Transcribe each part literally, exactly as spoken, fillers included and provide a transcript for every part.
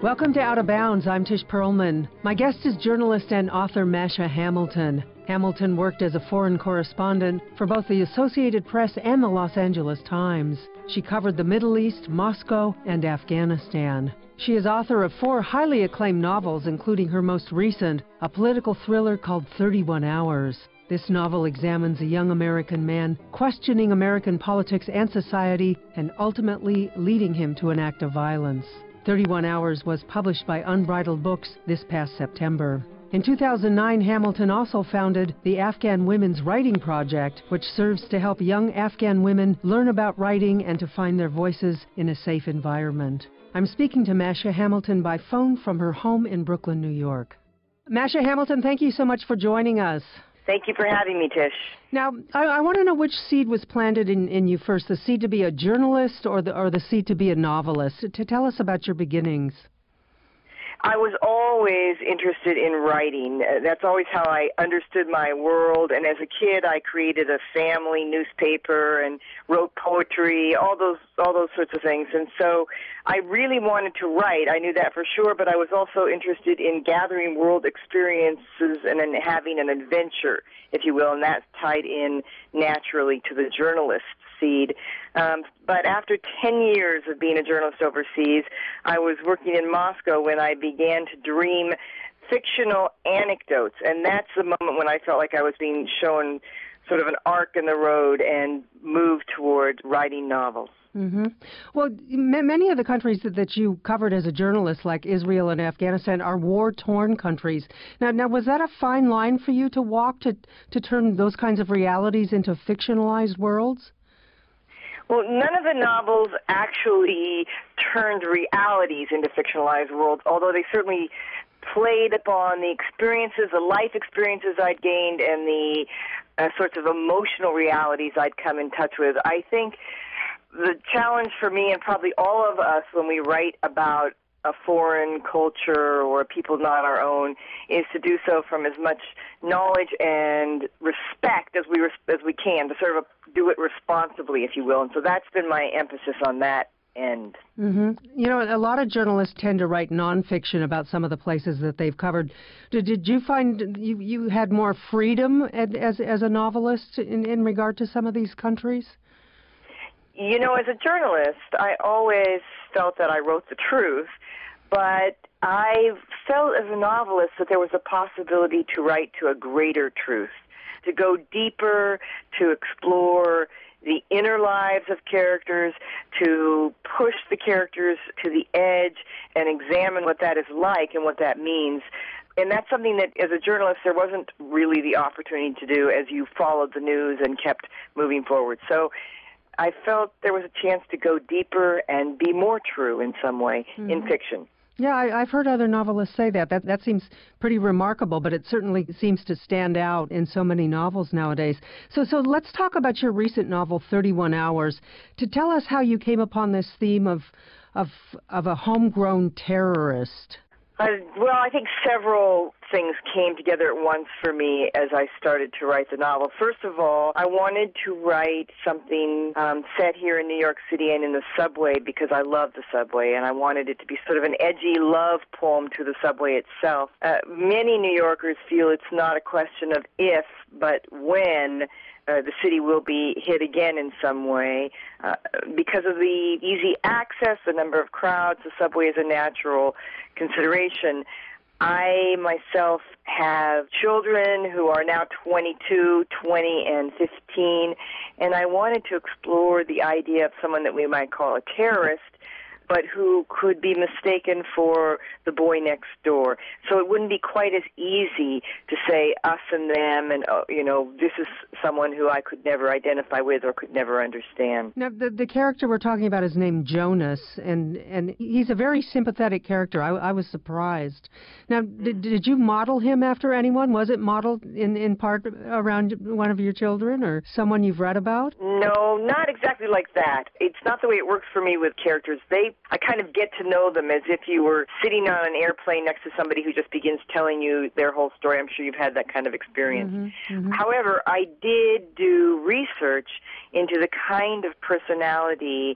Welcome to Out of Bounds. I'm Tish Perlman. My guest is journalist and author Masha Hamilton. Hamilton worked as a foreign correspondent for both the Associated Press and the Los Angeles Times. She covered the Middle East, Moscow, and Afghanistan. She is author of four highly acclaimed novels, including her most recent, a political thriller called thirty-one hours. This novel examines a young American man questioning American politics and society and ultimately leading him to an act of violence. thirty-one hours was published by Unbridled Books this past September. In two thousand nine, Hamilton also founded the Afghan Women's Writing Project, which serves to help young Afghan women learn about writing and to find their voices in a safe environment. I'm speaking to Masha Hamilton by phone from her home in Brooklyn, New York. Masha Hamilton, thank you so much for joining us. Thank you for having me, Tish. Now, I, I want to know which seed was planted in, in you first, the seed to be a journalist or the, or the seed to be a novelist. To tell us about your beginnings. I was always interested in writing. Uh, That's always how I understood my world. And as a kid, I created a family newspaper and wrote poetry, all those all those sorts of things. And so I really wanted to write. I knew that for sure, but I was also interested in gathering world experiences and in having an adventure, if you will, and that's tied in naturally to the journalist seed. Um, but after ten years of being a journalist overseas, I was working in Moscow when I began to dream fictional anecdotes, and that's the moment when I felt like I was being shown sort of an arc in the road and moved toward writing novels. Mm-hmm. Well, m- many of the countries that, that you covered as a journalist, like Israel and Afghanistan, are war-torn countries. Now, now, was that a fine line for you to walk to to turn those kinds of realities into fictionalized worlds? Well, none of the novels actually turned realities into fictionalized worlds, although they certainly played upon the experiences, the life experiences I'd gained, and the uh, sorts of emotional realities I'd come in touch with. I think the challenge for me and probably all of us when we write about a foreign culture or people not our own is to do so from as much knowledge and respect as we as we can, to sort of do it responsibly, if you will. And so that's been my emphasis on that end. Mm-hmm. You know, a lot of journalists tend to write nonfiction about some of the places that they've covered. Did, did you find you, you had more freedom as as a novelist in, in regard to some of these countries? You know, as a journalist, I always felt that I wrote the truth, but I felt as a novelist that there was a possibility to write to a greater truth, to go deeper, to explore the inner lives of characters, to push the characters to the edge and examine what that is like and what that means. And that's something that, as a journalist, there wasn't really the opportunity to do as you followed the news and kept moving forward. So I felt there was a chance to go deeper and be more true in some way mm-hmm. in fiction. Yeah, I, I've heard other novelists say that. that. That seems pretty remarkable, but it certainly seems to stand out in so many novels nowadays. So so let's talk about your recent novel, thirty-one hours. To tell us how you came upon this theme of of, of a homegrown terrorist. Uh, well, I think several things came together at once for me as I started to write the novel. First of all, I wanted to write something um, set here in New York City and in the subway because I love the subway, and I wanted it to be sort of an edgy love poem to the subway itself. Uh, many New Yorkers feel it's not a question of if, but when Uh, the city will be hit again in some way. Uh, because of the easy access, the number of crowds, the subway is a natural consideration. I myself have children who are now twenty-two, twenty, and fifteen, and I wanted to explore the idea of someone that we might call a terrorist, but who could be mistaken for the boy next door. So it wouldn't be quite as easy to say us and them and, uh, you know, this is someone who I could never identify with or could never understand. Now, the, the character we're talking about is named Jonas, and, and he's a very sympathetic character. I, I was surprised. Now, did, did you model him after anyone? Was it modeled in, in part around one of your children or someone you've read about? No, not exactly like that. It's not the way it works for me with characters. They I kind of get to know them as if you were sitting on an airplane next to somebody who just begins telling you their whole story. I'm sure you've had that kind of experience. Mm-hmm, mm-hmm. However, I did do research into the kind of personality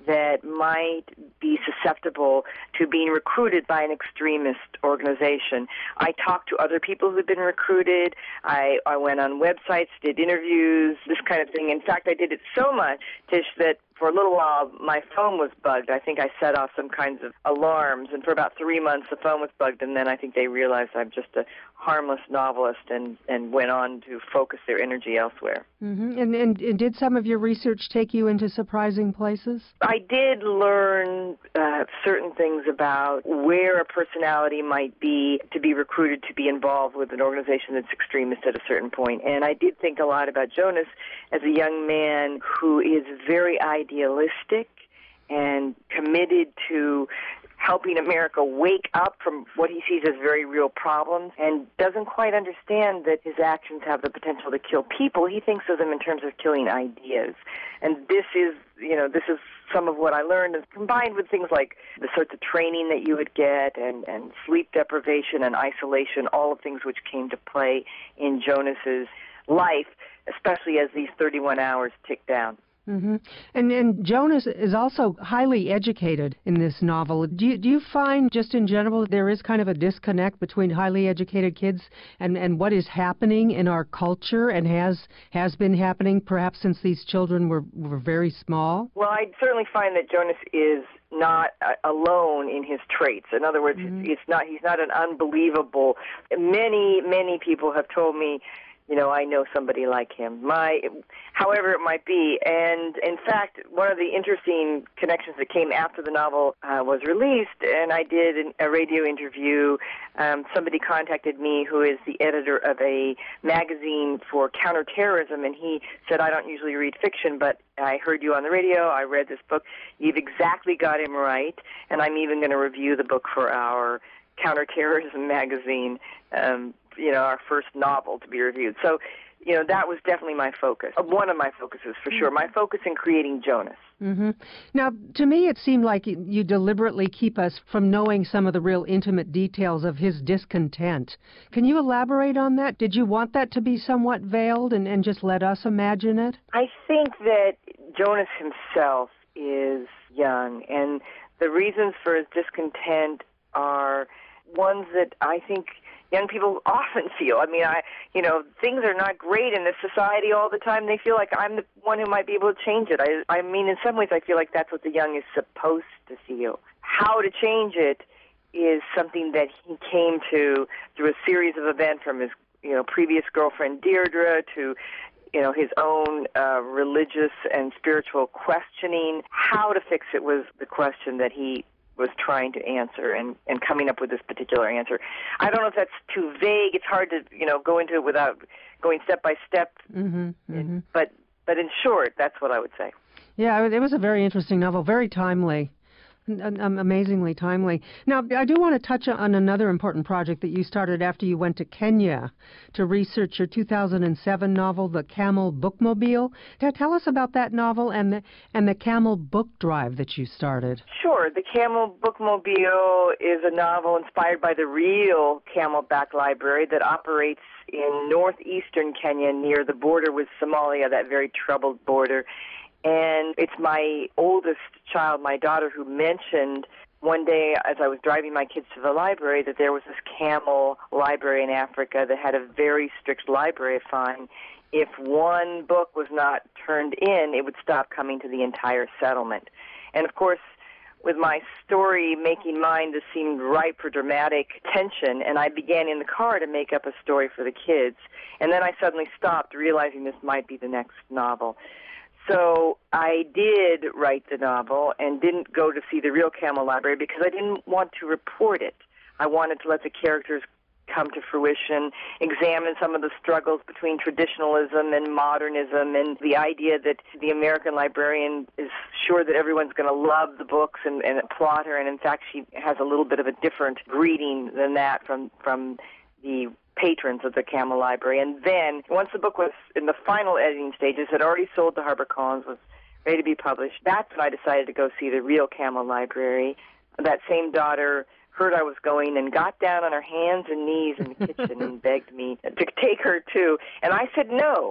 that might be susceptible to being recruited by an extremist organization. I talked to other people who'd been recruited. I, I went on websites, did interviews, this kind of thing. In fact, I did it so much, Tish, that for a little while, my phone was bugged. I think I set off some kinds of alarms, and for about three months, the phone was bugged, and then I think they realized I'm just a harmless novelist and, and went on to focus their energy elsewhere. Mm-hmm. And, and, and did some of your research take you into surprising places? I did learn uh, certain things about where a personality might be to be recruited to be involved with an organization that's extremist at a certain point. And I did think a lot about Jonas as a young man who is very idealistic and committed to helping America wake up from what he sees as very real problems, and doesn't quite understand that his actions have the potential to kill people. He thinks of them in terms of killing ideas. And this is, you know, this is some of what I learned, and combined with things like the sorts of training that you would get and, and sleep deprivation and isolation, all of things which came to play in Jonas's life, especially as these thirty-one hours tick down. Mm-hmm. And, and Jonas is also highly educated in this novel. Do you, do you find, just in general, there is kind of a disconnect between highly educated kids and, and what is happening in our culture and has has been happening perhaps since these children were, were very small? Well, I certainly find that Jonas is not uh, alone in his traits. In other words, mm-hmm. it's not he's not an unbelievable. Many, many people have told me, you know, I know somebody like him, my, however it might be. And in fact, one of the interesting connections that came after the novel uh, was released, and I did an, a radio interview. Um, somebody contacted me who is the editor of a magazine for counterterrorism, and he said, I don't usually read fiction, but I heard you on the radio, I read this book. You've exactly got him right, and I'm even going to review the book for our counterterrorism magazine, um, you know, our first novel to be reviewed. So, you know, that was definitely my focus, one of my focuses for sure, my focus in creating Jonas. Mm-hmm. Now, to me, it seemed like you deliberately keep us from knowing some of the real intimate details of his discontent. Can you elaborate on that? Did you want that to be somewhat veiled and, and just let us imagine it? I think that Jonas himself is young, and the reasons for his discontent are ones that I think young people often feel. I mean, I, you know, things are not great in this society all the time. They feel like I'm the one who might be able to change it. I, I mean, in some ways, I feel like that's what the young is supposed to feel. How to change it is something that he came to through a series of events, from his, you know, previous girlfriend Deirdre to, you know, his own uh, religious and spiritual questioning. How to fix it was the question that he was trying to answer, and, and coming up with this particular answer. I don't know if that's too vague. It's hard to, you know, go into it without going step by step. Mm-hmm, mm-hmm. But, but in short, that's what I would say. Yeah, it was a very interesting novel, very timely. Um, amazingly timely. Now, I do want to touch on another important project that you started after you went to Kenya to research your two thousand seven novel, The Camel Bookmobile. Tell us about that novel and the, and the Camel Book Drive that you started. Sure. The Camel Bookmobile is a novel inspired by the real Camelback Library that operates in northeastern Kenya near the border with Somalia, that very troubled border. And it's my oldest child, my daughter, who mentioned one day as I was driving my kids to the library that there was this camel library in Africa that had a very strict library fine. If one book was not turned in, it would stop coming to the entire settlement. And, of course, with my story making mine, this seemed ripe for dramatic tension, and I began in the car to make up a story for the kids. And then I suddenly stopped, realizing this might be the next novel. So I did write the novel and didn't go to see the real Camel Library because I didn't want to report it. I wanted to let the characters come to fruition, examine some of the struggles between traditionalism and modernism, and the idea that the American librarian is sure that everyone's going to love the books and, and applaud her, and in fact she has a little bit of a different greeting than that from, from the patrons of the Camel Library. And then, once the book was in the final editing stages, had already sold to HarperCollins, was ready to be published, that's when I decided to go see the real Camel Library. That same daughter heard I was going and got down on her hands and knees in the kitchen and begged me to take her too. And I said no.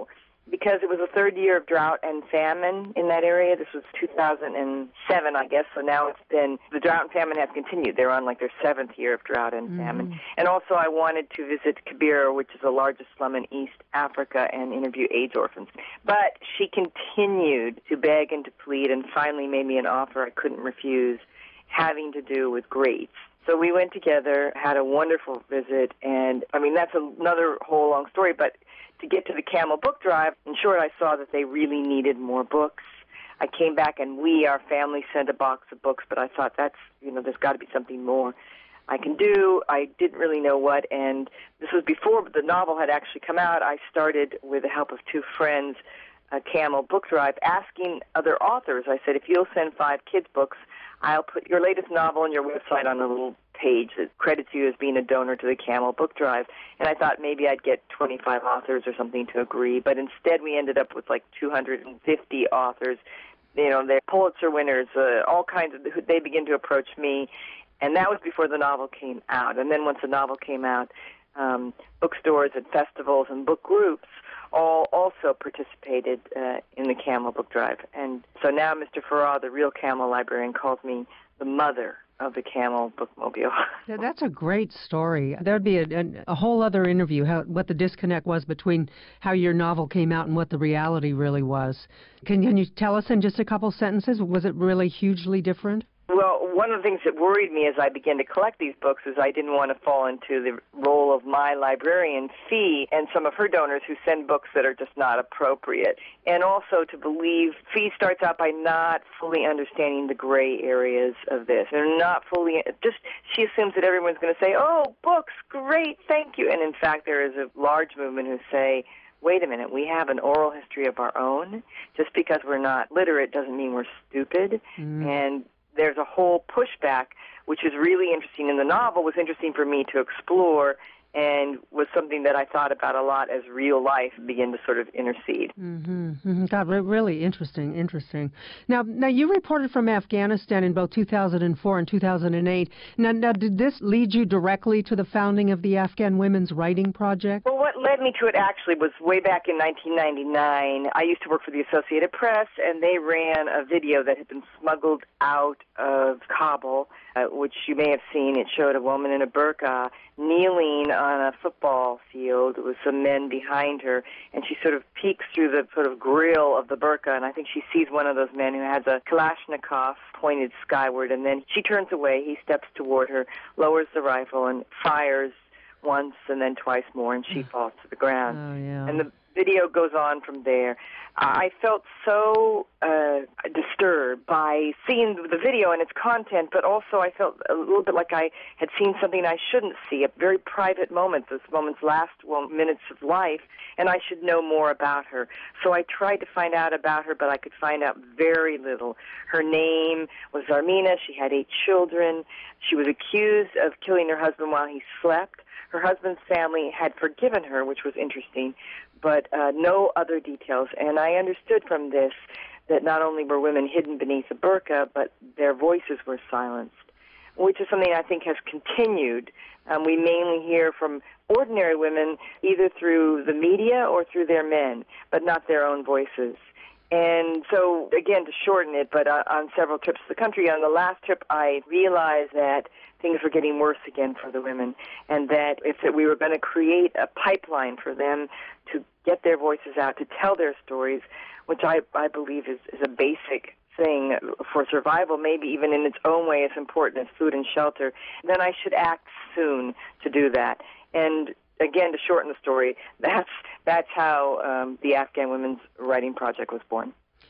because it was the third year of drought and famine in that area. This was two thousand seven, I guess, so now it's been, the drought and famine have continued. They're on like their seventh year of drought and mm-hmm. famine. And also I wanted to visit Kibera, which is the largest slum in East Africa, and interview AIDS orphans. But she continued to beg and to plead and finally made me an offer I couldn't refuse, having to do with grades. So we went together, had a wonderful visit, and, I mean, that's another whole long story, but to get to the Camel Book Drive, in short, I saw that they really needed more books. I came back, and we, our family, sent a box of books, but I thought that's, you know, there's got to be something more I can do. I didn't really know what, and this was before the novel had actually come out. I started, with the help of two friends, a Camel Book Drive, asking other authors. I said, if you'll send five kids' books, I'll put your latest novel on your website on a little page that credits you as being a donor to the Camel Book Drive. And I thought maybe I'd get twenty-five authors or something to agree, but instead we ended up with like two hundred fifty authors. You know, they're Pulitzer winners, uh, all kinds of, they begin to approach me. And that was before the novel came out. And then once the novel came out, um, bookstores and festivals and book groups all also participated uh, in the Camel Book Drive. And so now Mister Farrar, the real Camel librarian, calls me the mother of the Camel Bookmobile. Yeah, that's a great story. There would be a, a, a whole other interview, how, what the disconnect was between how your novel came out and what the reality really was. Can, can you tell us in just a couple sentences, was it really hugely different? Well, one of the things that worried me as I began to collect these books is I didn't want to fall into the role of my librarian, Fee, and some of her donors who send books that are just not appropriate. And also to believe, Fee starts out by not fully understanding the gray areas of this. They're not fully, just, she assumes that everyone's going to say, oh, books, great, thank you. And in fact, there is a large movement who say, wait a minute, we have an oral history of our own. Just because we're not literate doesn't mean we're stupid. Mm. And there's a whole pushback, which is really interesting in the novel, was interesting for me to explore, and was something that I thought about a lot as real life began to sort of intercede. Mm-hmm. Mm-hmm. God, really interesting, interesting. Now, now you reported from Afghanistan in both two thousand four and two thousand eight. Now, now, did this lead you directly to the founding of the Afghan Women's Writing Project? Well, what led me to it actually was way back in nineteen ninety-nine. I used to work for the Associated Press, and they ran a video that had been smuggled out of Kabul, uh, which you may have seen. It showed a woman in a burqa kneeling on a football field with some men behind her, and she sort of peeks through the sort of grill of the burqa, and I think she sees one of those men who has a Kalashnikov pointed skyward, and then she turns away, he steps toward her, lowers the rifle, and fires once and then twice more, and she falls to the ground. Oh, yeah. And the video goes on from there. I felt so uh, disturbed by seeing the video and its content, but also I felt a little bit like I had seen something I shouldn't see, a very private moment, this woman's last well, minutes of life, and I should know more about her. So I tried to find out about her, but I could find out very little. Her name was Zarmina. She had eight children. She was accused of killing her husband while he slept. Her husband's family had forgiven her, which was interesting, but uh, no other details. And I understood from this that not only were women hidden beneath a burqa, but their voices were silenced, which is something I think has continued. Um, we mainly hear from ordinary women either through the media or through their men, but not their own voices. And so, again, to shorten it, but uh, on several trips to the country, on the last trip, I realized that things were getting worse again for the women, and that if we were going to create a pipeline for them to get their voices out, to tell their stories, which I, I believe is, is a basic thing for survival, maybe even in its own way as important as food and shelter, then I should act soon to do that. And again, to shorten the story, that's that's how um, the Afghan Women's Writing Project was born.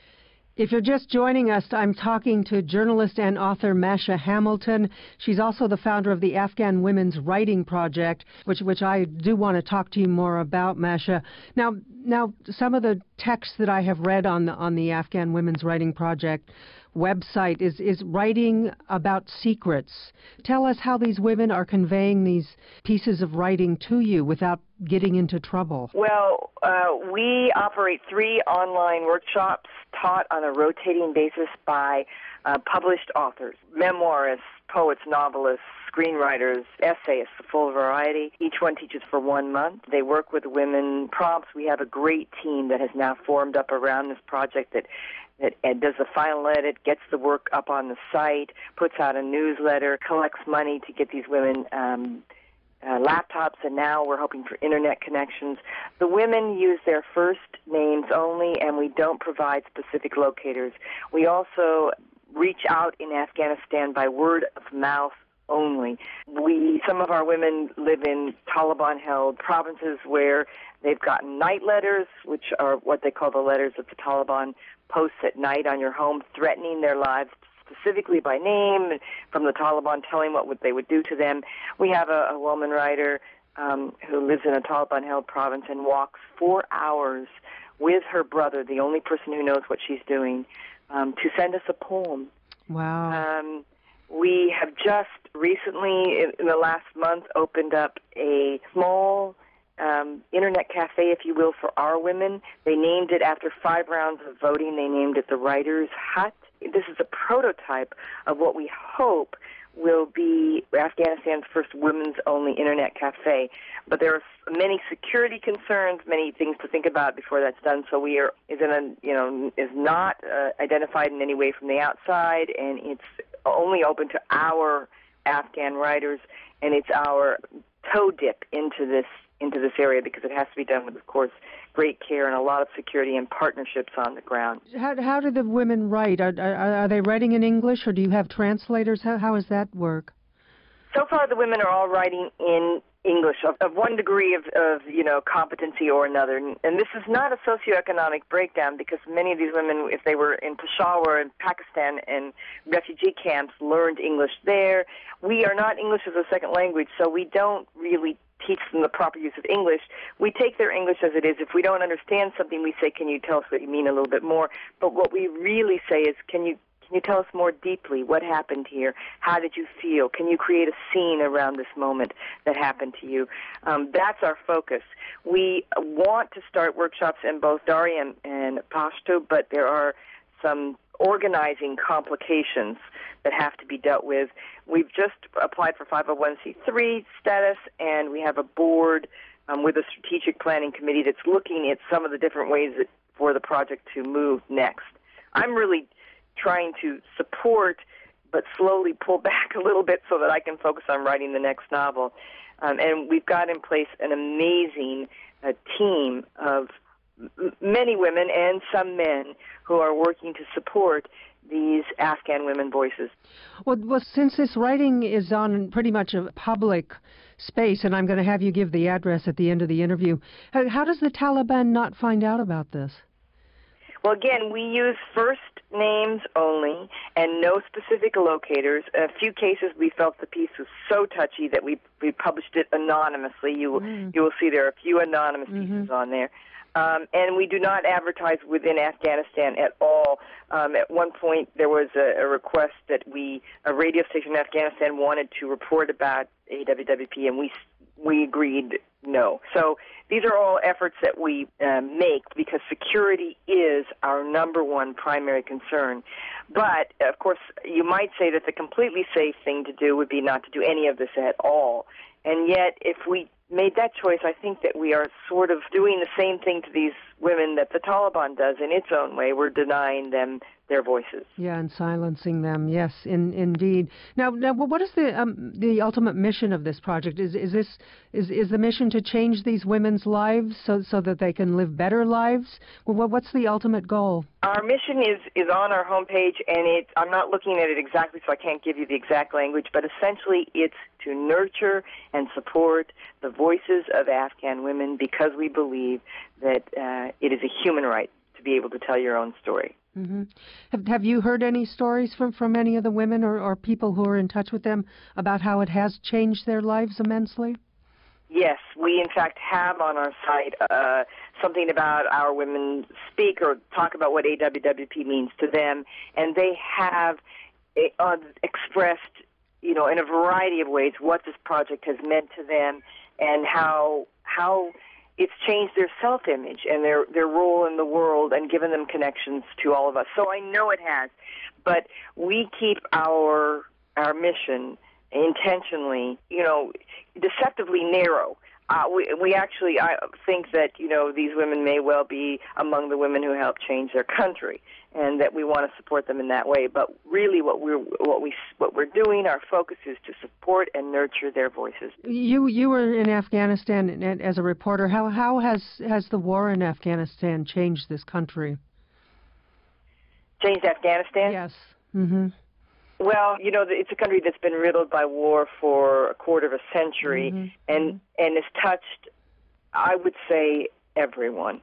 If you're just joining us, I'm talking to journalist and author Masha Hamilton. She's also the founder of the Afghan Women's Writing Project, which which I do want to talk to you more about, Masha. Now, now some of the texts that I have read on the on the Afghan Women's Writing Project website is, is writing about secrets. Tell us how these women are conveying these pieces of writing to you without getting into trouble. Well, uh, we operate three online workshops taught on a rotating basis by uh, published authors, memoirists, poets, novelists, screenwriters, essayists, the full variety. Each one teaches for one month. They work with women prompts. We have a great team that has now formed up around this project that that Ed does the final edit, gets the work up on the site, puts out a newsletter, collects money to get these women um, uh, laptops, and now we're hoping for internet connections. The women use their first names only, and we don't provide specific locators. We also reach out in Afghanistan by word of mouth only. We, some of our women live in Taliban-held provinces where they've gotten night letters, which are what they call the letters that the Taliban posts at night on your home, threatening their lives specifically by name from the Taliban, telling what would, they would do to them. We have a, a woman writer um, who lives in a Taliban-held province and walks four hours with her brother, the only person who knows what she's doing, um, to send us a poem. Wow. Um, we have just recently, in, in the last month, opened up a small Um, internet cafe, if you will, for our women. They named it, after five rounds of voting, they named it the Writer's Hut. This is a prototype of what we hope will be Afghanistan's first women's-only internet cafe. But there are many security concerns, many things to think about before that's done. So we are is in a you know is not uh, identified in any way from the outside, and it's only open to our Afghan writers, and it's our toe dip into this. into this area because it has to be done with, of course, great care and a lot of security and partnerships on the ground. How, how do the women write? Are, are, are they writing in English, or do you have translators? How, how does that work? So far, the women are all writing in English of, of one degree of, of, you know, competency or another. And this is not a socioeconomic breakdown because many of these women, if they were in Peshawar and Pakistan and refugee camps, learned English there. We are not English as a second language, so we don't really teach them the proper use of English. We take their English as it is. If we don't understand something, we say, can you tell us what you mean a little bit more? But what we really say is, can you can you tell us more deeply what happened here? How did you feel? Can you create a scene around this moment that happened to you? Um, that's our focus. We want to start workshops in both Dari and, and Pashto, but there are some organizing complications that have to be dealt with. We've just applied for five oh one c three status, and we have a board um, with a strategic planning committee that's looking at some of the different ways that, for the project to move next. I'm really trying to support but slowly pull back a little bit so that I can focus on writing the next novel. Um, and we've got in place an amazing uh, team of m- many women and some men who are working to support these Afghan women voices. Well, well, since this writing is on pretty much a public space, and I'm going to have you give the address at the end of the interview, how, how does the Taliban not find out about this? Well, again, we use first names only and no specific locators. In a few cases, we felt the piece was so touchy that we we published it anonymously. You, mm. you will see there are a few anonymous mm-hmm. pieces on there. Um, and we do not advertise within Afghanistan at all. Um, at one point, there was a, a request that we, a radio station in Afghanistan wanted to report about A W W P, and we we agreed no. So these are all efforts that we uh, make because security is our number one primary concern. But, of course, you might say that the completely safe thing to do would be not to do any of this at all. And yet, if we made that choice, I think that we are sort of doing the same thing to these women that the Taliban does in its own way. We're denying them their voices. Yeah, and silencing them. Yes, in, indeed. Now, now, what is the um, the ultimate mission of this project? Is is this is is the mission to change these women's lives so so that they can live better lives? Well, what's the ultimate goal? Our mission is is on our homepage, and it I'm not looking at it exactly, so I can't give you the exact language. But essentially, it's to nurture and support the voices of Afghan women because we believe that uh, it is a human right to be able to tell your own story. Mm-hmm. Have Have you heard any stories from, from any of the women or, or people who are in touch with them about how it has changed their lives immensely? Yes, we in fact have on our site uh, something about our women speak or talk about what A W W P means to them, and they have uh, expressed, you know, in a variety of ways what this project has meant to them and how how. it's changed their self-image and their, their role in the world and given them connections to all of us. So I know it has. But we keep our our mission intentionally, you know, deceptively narrow. Uh, we, we actually, I think that, you know, these women may well be among the women who helped change their country, and that we want to support them in that way. But really, what we're what we what we're doing, our focus is to support and nurture their voices. You you were in Afghanistan as a reporter. How how has has the war in Afghanistan changed this country? Changed Afghanistan? Yes. Mm-hmm. Well, you know, it's a country that's been riddled by war for a quarter of a century, mm-hmm. and and it's touched, I would say, everyone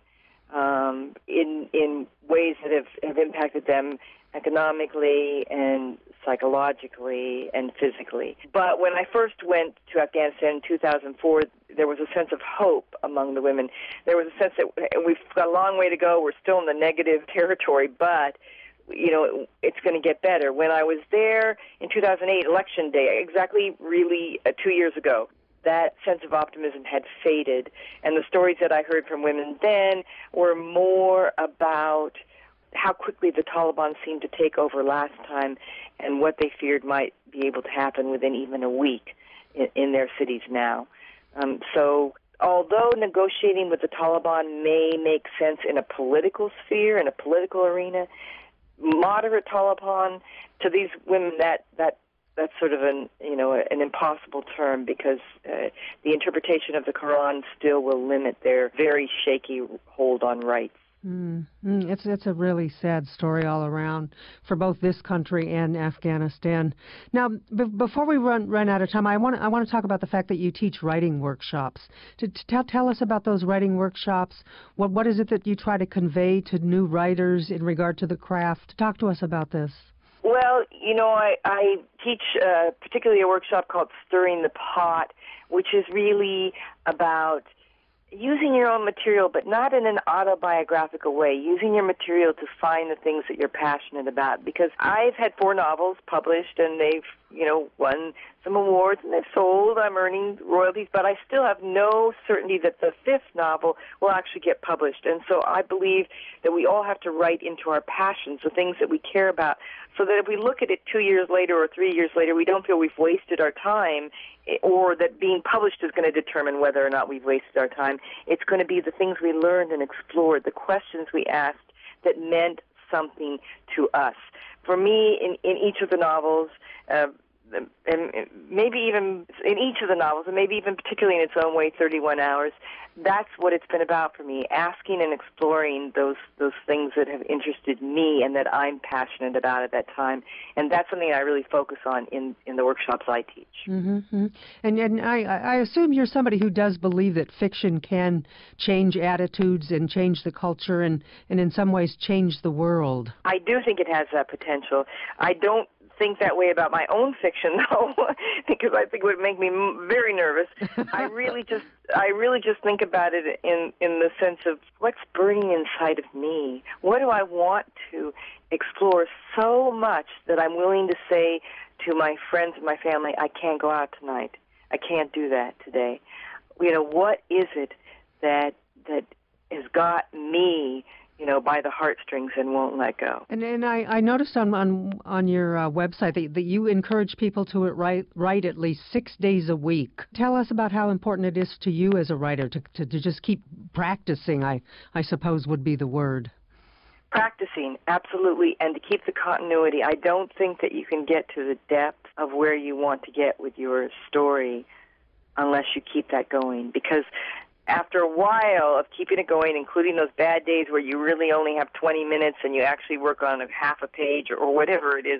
um, in in ways that have, have impacted them economically and psychologically and physically. But when I first went to Afghanistan in two thousand four, there was a sense of hope among the women. There was a sense that we've got a long way to go. We're still in the negative territory, but you know, it's going to get better. When I was there in two thousand eight, Election Day, exactly really uh, two years ago, that sense of optimism had faded. And the stories that I heard from women then were more about how quickly the Taliban seemed to take over last time and what they feared might be able to happen within even a week in, in their cities now. Um, so although negotiating with the Taliban may make sense in a political sphere, in a political arena, moderate Taliban, to these women, that that that's sort of an you know an impossible term, because uh, the interpretation of the Quran still will limit their very shaky hold on rights. Mm, mm, it's it's a really sad story all around for both this country and Afghanistan. Now, b- before we run run out of time, I want I want to talk about the fact that you teach writing workshops. To, to tell tell us about those writing workshops. What what is it that you try to convey to new writers in regard to the craft? Talk to us about this. Well, you know, I, I teach uh, particularly a workshop called Stirring the Pot, which is really about using your own material, but not in an autobiographical way, using your material to find the things that you're passionate about. Because I've had four novels published, and they've, you know, won some awards, and they've sold. I'm earning royalties, but I still have no certainty that the fifth novel will actually get published. And so I believe that we all have to write into our passions, the things that we care about, so that if we look at it two years later or three years later, we don't feel we've wasted our time, or that being published is going to determine whether or not we've wasted our time. It's going to be the things we learned and explored, the questions we asked that meant something to us. For me, in, in each of the novels, uh, and maybe even in each of the novels, and maybe even particularly in its own way, thirty-one hours, that's what it's been about for me, asking and exploring those those things that have interested me and that I'm passionate about at that time. And that's something I really focus on in, in the workshops I teach. Mm-hmm. And, and I, I assume you're somebody who does believe that fiction can change attitudes and change the culture and, and in some ways change the world. I do think it has that potential. I don't think that way about my own fiction, though, because I think it would make me very nervous. I really just, I really just think about it in in the sense of what's burning inside of me. What do I want to explore so much that I'm willing to say to my friends and my family, I can't go out tonight. I can't do that today. You know, what is it that that has got me, you know, by the heartstrings and won't let go? And and I, I noticed on on, on your uh, website that, that you encourage people to write write at least six days a week. Tell us about how important it is to you as a writer to to, to just keep practicing, I, I suppose would be the word. Practicing, absolutely, and to keep the continuity. I don't think that you can get to the depth of where you want to get with your story unless you keep that going, because after a while of keeping it going, including those bad days where you really only have twenty minutes and you actually work on a half a page or, or whatever it is,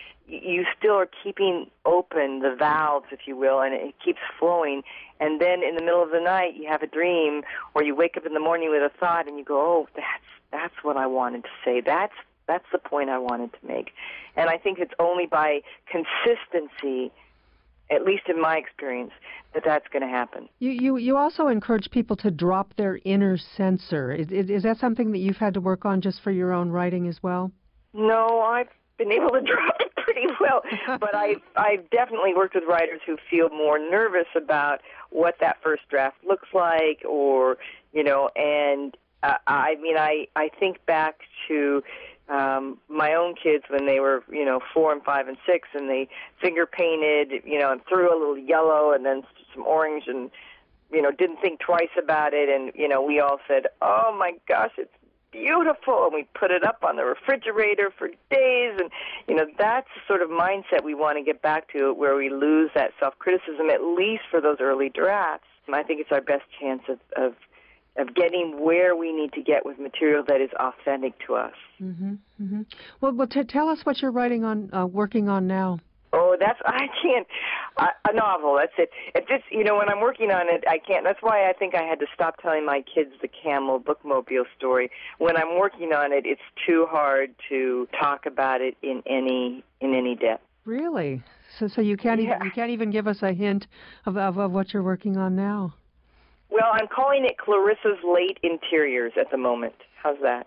you still are keeping open the valves, if you will, and it keeps flowing. And then in the middle of the night, you have a dream, or you wake up in the morning with a thought, and you go, oh, that's that's what I wanted to say. That's that's the point I wanted to make. And I think it's only by consistency, at least in my experience, that that's going to happen. You, you you also encourage people to drop their inner censor. Is, is, is that something that you've had to work on just for your own writing as well? No, I've been able to drop it pretty well, but I've, I've definitely worked with writers who feel more nervous about what that first draft looks like, or, you know, and uh, I mean, I, I think back to um, my own kids when they were, you know, four and five and six, and they finger painted, you know, and threw a little yellow and then some orange and, you know, didn't think twice about it. And, you know, we all said, oh, my gosh, it's beautiful. And we put it up on the refrigerator for days. And, you know, that's the sort of mindset we want to get back to, where we lose that self-criticism, at least for those early drafts. And I think it's our best chance of, of of getting where we need to get with material that is authentic to us. Mm-hmm, mm-hmm. Well, well t- tell us what you're writing on, uh, working on now. Oh, that's, I can't, uh, a novel, that's it. If this, you know, when I'm working on it, I can't, that's why I think I had to stop telling my kids the Camel bookmobile story. When I'm working on it, it's too hard to talk about it in any, in any depth. Really? So, so you can't yeah. even, you can't even give us a hint of, of, of what you're working on now? Well, I'm calling it Clarissa's Late Interiors at the moment. How's that?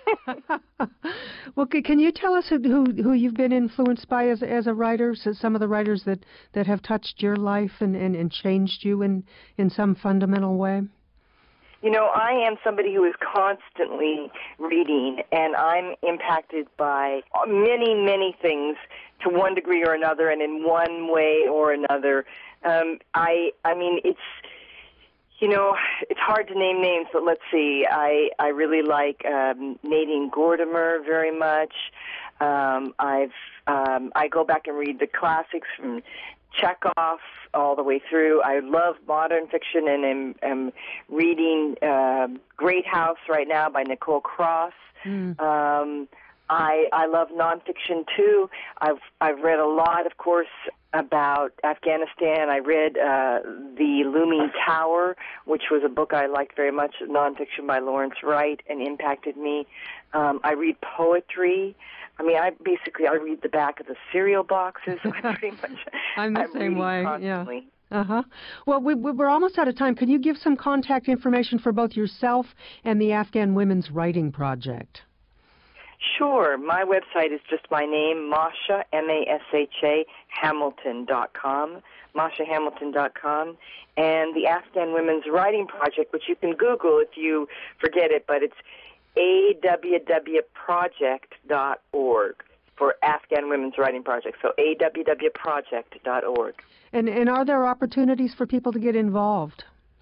Well, can you tell us who who you've been influenced by as as a writer? So some of the writers that, that have touched your life and, and, and changed you in, in some fundamental way? You know, I am somebody who is constantly reading, and I'm impacted by many, many things to one degree or another, and in one way or another. Um, I, I mean, it's. You know, it's hard to name names, but let's see. I, I really like um, Nadine Gordimer very much. Um, I've um, I go back and read the classics from Chekhov all the way through. I love modern fiction and am, am reading uh, Great House right now by Nicole Cross. Mm. Um, I I love nonfiction too. I've I've read a lot, of course, about Afghanistan. I read uh, The Looming Tower, which was a book I liked very much, nonfiction by Lawrence Wright, and impacted me. Um, I read poetry. I mean, I basically I read the back of the cereal boxes. I pretty much I'm the I'm same way. Constantly. Yeah. Uh-huh. Well, we, we're almost out of time. Can you give some contact information for both yourself and the Afghan Women's Writing Project? Sure. My website is just my name, Masha, M A S H A, Hamilton dot com, Masha Hamilton dot com, and the Afghan Women's Writing Project, which you can Google if you forget it, but it's A W W project dot org for Afghan Women's Writing Project, so A W W project dot org. And, and are there opportunities for people to get involved?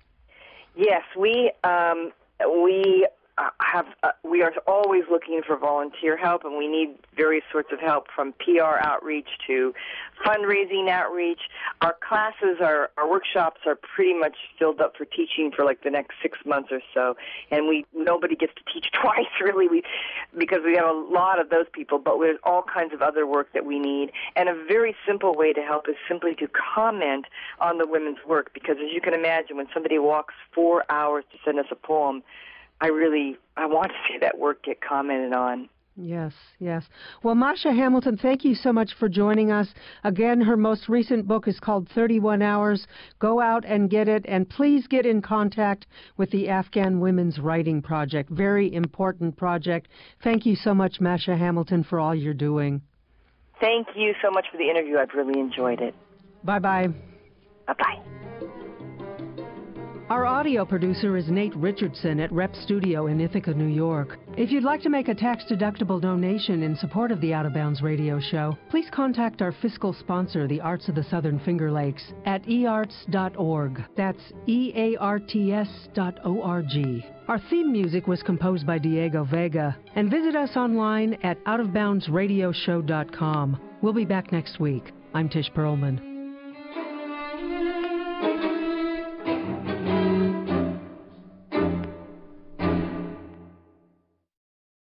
Yes, we um, we Uh, have uh, we are always looking for volunteer help, and we need various sorts of help, from P R outreach to fundraising outreach. Our classes, our, our workshops are pretty much filled up for teaching for like the next six months or so, and we nobody gets to teach twice really, we because we have a lot of those people. But there's all kinds of other work that we need, and a very simple way to help is simply to comment on the women's work, because as you can imagine, when somebody walks four hours to send us a poem, I really, I want to see that work get commented on. Yes, yes. Well, Masha Hamilton, thank you so much for joining us. Again, her most recent book is called thirty-one hours. Go out and get it, and please get in contact with the Afghan Women's Writing Project. Very important project. Thank you so much, Masha Hamilton, for all you're doing. Thank you so much for the interview. I've really enjoyed it. Bye-bye. Bye-bye. Our audio producer is Nate Richardson at Rep Studio in Ithaca, New York. If you'd like to make a tax-deductible donation in support of the Out of Bounds radio show, please contact our fiscal sponsor, the Arts of the Southern Finger Lakes, at e arts dot org. That's E A R T S dot O R G. Our theme music was composed by Diego Vega. And visit us online at out of bounds radio show dot com. We'll be back next week. I'm Tish Perlman.